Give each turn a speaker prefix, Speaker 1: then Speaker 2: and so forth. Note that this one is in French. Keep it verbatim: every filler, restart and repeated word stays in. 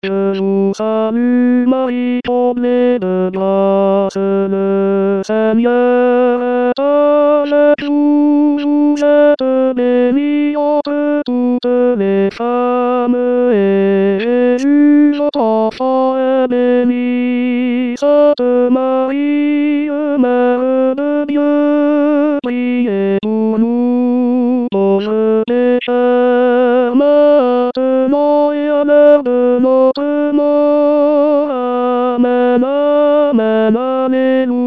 Speaker 1: Je vous salue Marie, comblée de grâce, le Seigneur est avec vous. Vous êtes bénie entre toutes les femmes, et Jésus, votre enfant, est béni. Sainte Marie, Mère de Dieu, priez pour nous, pauvres pécheurs, maintenant et à l'heure de notre mort. Amen, amen, alléluia.